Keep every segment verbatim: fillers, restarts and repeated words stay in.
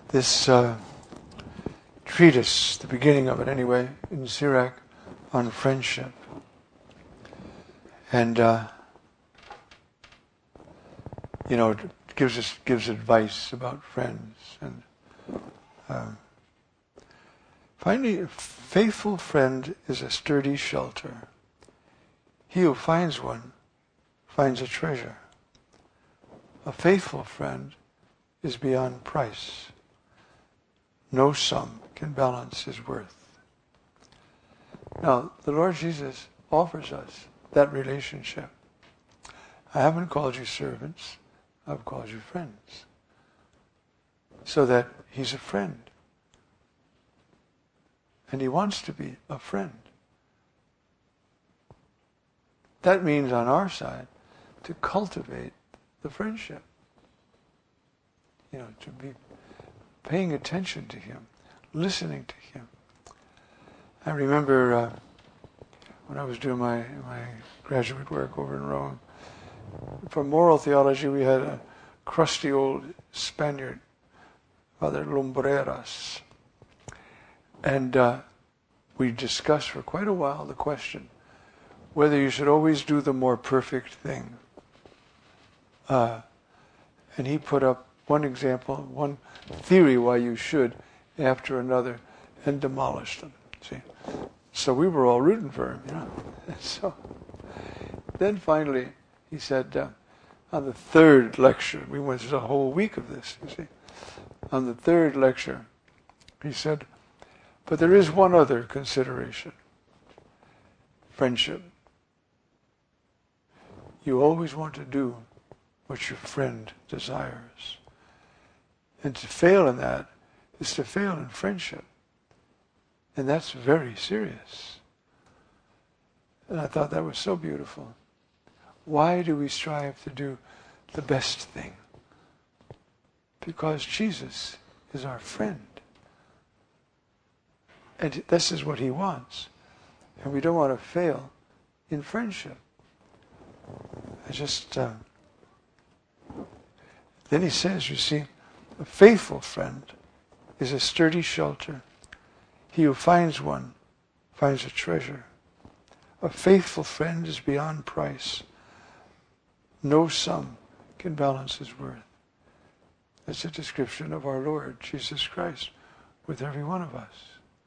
this uh, treatise, the beginning of it anyway, in Sirach, on friendship. And, uh, you know, it gives us gives advice about friends. And uh, finally, a faithful friend is a sturdy shelter. He who finds one finds a treasure. A faithful friend is beyond price. No sum can balance his worth. Now, the Lord Jesus offers us that relationship. I haven't called you servants, I've called you friends. So that he's a friend. And he wants to be a friend. That means on our side to cultivate the friendship. You know, to be paying attention to him, listening to him. I remember uh, when I was doing my, my graduate work over in Rome, for moral theology we had a crusty old Spaniard, Father Lumbreras. And uh, we discussed for quite a while the question whether you should always do the more perfect thing. Uh, and he put up one example, one theory why you should, after another, and demolished them. See, so we were all rooting for him, you know. So then finally, he said, uh, on the third lecture, we went through a whole week of this. You see, on the third lecture, he said, "But there is one other consideration: friendship. You always want to do what your friend desires. And to fail in that is to fail in friendship. And that's very serious." And I thought that was so beautiful. Why do we strive to do the best thing? Because Jesus is our friend. And this is what he wants. And we don't want to fail in friendship. I just... Uh, then he says, you see, a faithful friend is a sturdy shelter. He who finds one finds a treasure. A faithful friend is beyond price. No sum can balance his worth. That's a description of our Lord Jesus Christ with every one of us.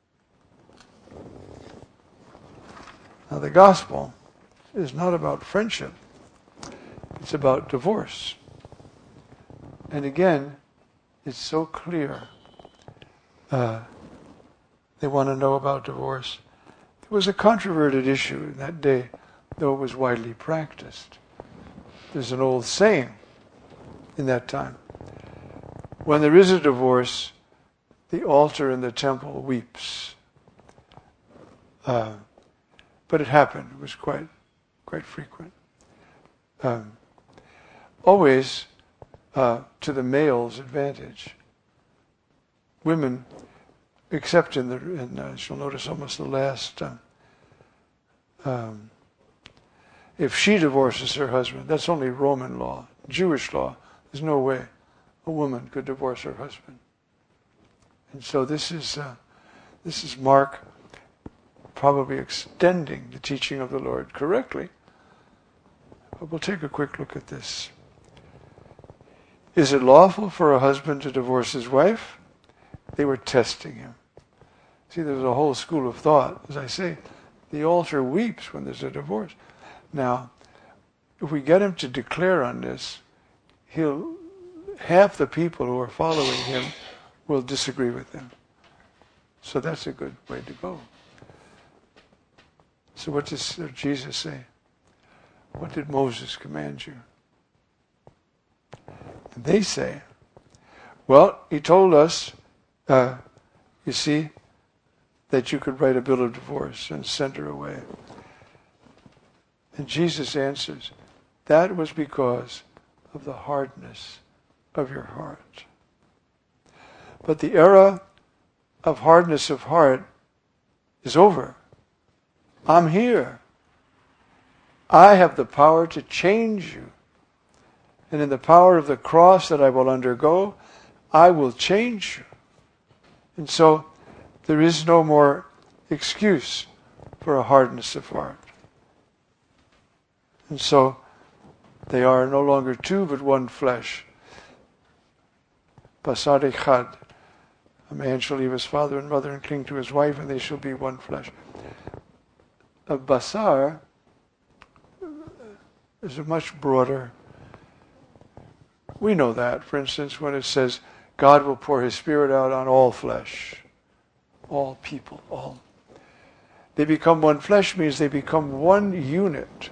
Now the gospel is not about friendship. It's about divorce. And again, it's so clear. Uh, they want to know about divorce. It was a controverted issue in that day, though it was widely practiced. There's an old saying in that time. When there is a divorce, the altar in the temple weeps. Uh, but it happened. It was quite, quite frequent. Um, always uh, to the male's advantage. Women, except in the, in, uh, you'll notice almost the last, uh, um, if she divorces her husband, that's only Roman law. Jewish law, there's no way a woman could divorce her husband. And so this is uh, this is Mark probably extending the teaching of the Lord correctly. But we'll take a quick look at this. Is it lawful for a husband to divorce his wife? They were testing him. See, there's a whole school of thought. As I say, the altar weeps when there's a divorce. Now, if we get him to declare on this, he'll half the people who are following him will disagree with him. So that's a good way to go. So what does Jesus say? What did Moses command you? And they say, well, he told us, uh, you see, that you could write a bill of divorce and send her away. And Jesus answers, that was because of the hardness of your heart. But the era of hardness of heart is over. I'm here. I have the power to change you. And in the power of the cross that I will undergo, I will change you. And so there is no more excuse for a hardness of heart. And so they are no longer two but one flesh. Basar echad. A man shall leave his father and mother and cling to his wife, and they shall be one flesh. A basar is a much broader. We know that, for instance, when it says God will pour His Spirit out on all flesh, all people, all. They become one flesh means they become one unit.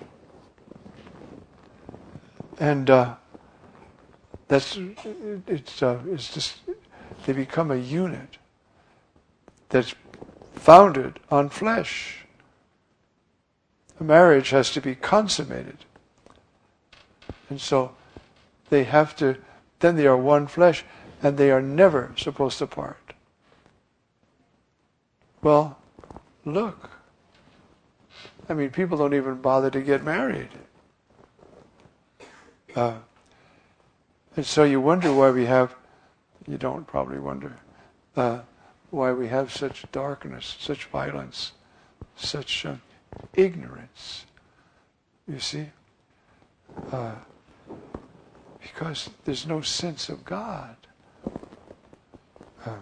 And uh, that's, it's, uh, it's just, they become a unit that's founded on flesh. A marriage has to be consummated. And so they have to, then they are one flesh, and they are never supposed to part. Well, look. I mean, people don't even bother to get married. Uh, and so you wonder why we have, you don't probably wonder, uh, why we have such darkness, such violence, such uh, ignorance. You see? Uh, because there's no sense of God. Um,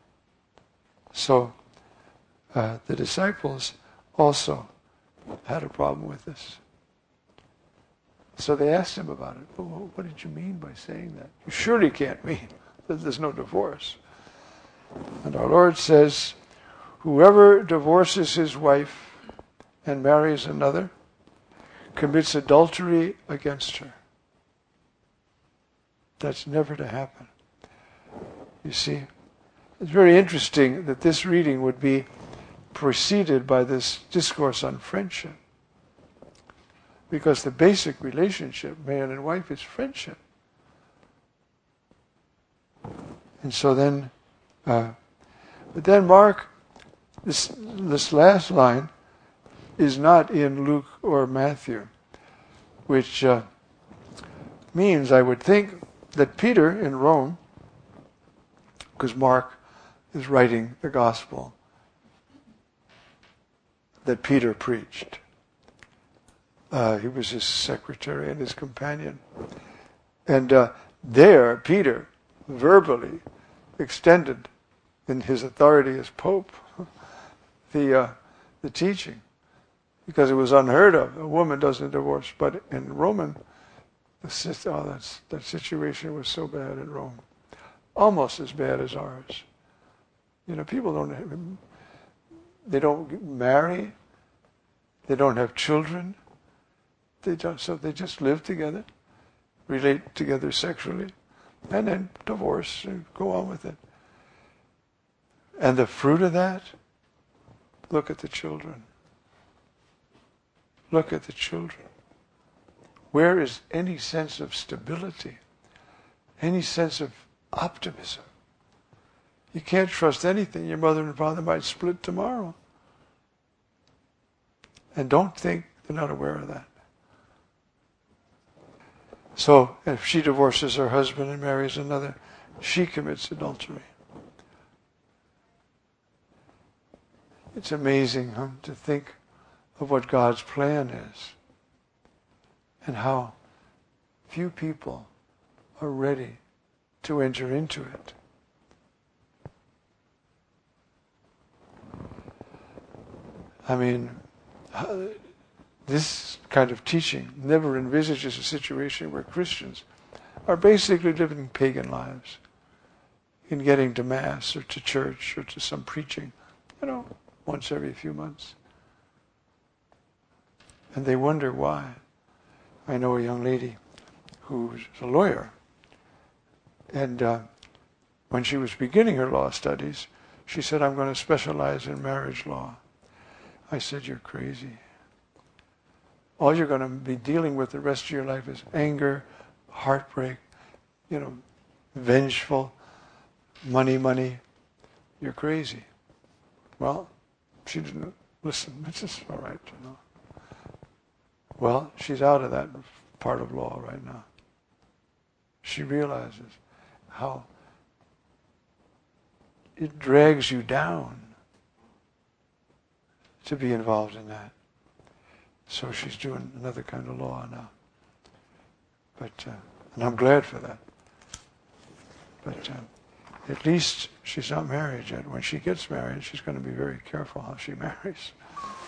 so uh, the disciples also had a problem with this. So they asked him about it. Well, what did you mean by saying that? You surely can't mean that there's no divorce. And our Lord says, whoever divorces his wife and marries another commits adultery against her. That's never to happen. You see, it's very interesting that this reading would be preceded by this discourse on friendship. Because the basic relationship, man and wife, is friendship. And so then, uh, but then Mark, this, this last line is not in Luke or Matthew, which uh, means, I would think, that Peter in Rome, because Mark is writing the gospel that Peter preached. Uh, he was his secretary and his companion. And uh, there, Peter verbally extended, in his authority as Pope, the uh, the teaching, because it was unheard of. A woman doesn't divorce. But in Roman, the, oh, that's, that situation was so bad in Rome. Almost as bad as ours. You know, people don't have, they don't marry, they don't have children. They don't, so they just live together, relate together sexually, and then divorce and go on with it. And the fruit of that, look at the children. Look at the children. Where is any sense of stability? Any sense of optimism? You can't trust anything. Your mother and father might split tomorrow. And don't think they're not aware of that. So, if she divorces her husband and marries another, she commits adultery. It's amazing, huh, to think of what God's plan is and how few people are ready to enter into it. I mean, this kind of teaching never envisages a situation where Christians are basically living pagan lives in getting to Mass or to church or to some preaching, you know, once every few months. And they wonder why. I know a young lady who's a lawyer, and uh, when she was beginning her law studies, she said, I'm going to specialize in marriage law. I said, you're crazy. All you're going to be dealing with the rest of your life is anger, heartbreak, you know, vengeful, money, money. You're crazy. Well, she didn't listen. It's just all right, you know. Well, she's out of that part of law right now. She realizes how it drags you down to be involved in that. So she's doing another kind of law now. But uh, and I'm glad for that. But uh, at least she's not married yet. When she gets married, she's going to be very careful how she marries.